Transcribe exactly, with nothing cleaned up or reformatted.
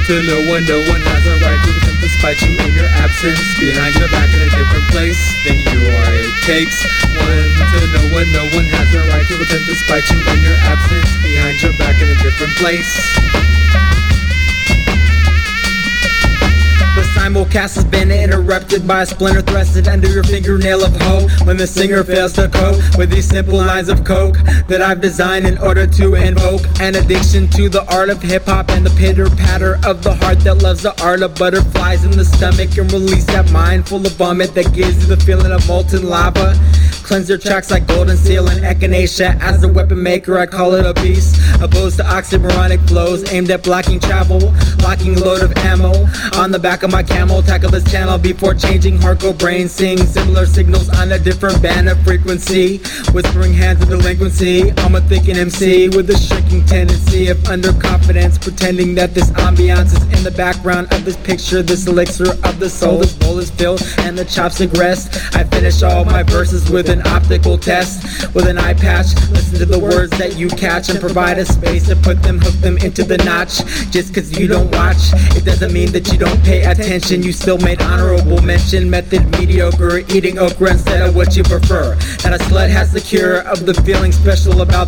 to no one, no one has a right to attempt to spite you in your absence. Behind your back in a different place than you are. It takes one to no one, no one has a right to attempt to spite you in your absence. Behind your back in a different place. The simulcast has been interrupted by a splinter thrusted under your fingernail of hope. When the singer fails to cope with these simple lines of coke that I've designed in order to invoke an addiction to the art of hip-hop and the pitter-patter of the heart that loves the art of butterflies in the stomach, and release that mind full of vomit that gives you the feeling of molten lava. Cleanse your tracks like golden seal and echinacea. As a weapon maker, I call it a beast, opposed to oxymoronic flows aimed at blocking travel, locking a load of ammo on the back of my camel. Tackle this channel before changing hardcore brain. Sing similar signals on a different band of frequency, whispering hands of delinquency. I'm a thinking M C with a shrinking tendency of underconfidence, pretending that this ambiance is in the background of this picture. This elixir of the soul, this bowl is filled and the chopstick rest. I finish all my verses with an optical test with an eye patch. Listen to the words that you catch and provide a space to put them, hook them into the notch. Just cause you don't watch, it doesn't mean that you don't pay attention. You still made honorable mention. Method mediocre, eating okra instead of what you prefer. That a slut has the cure of the feeling special about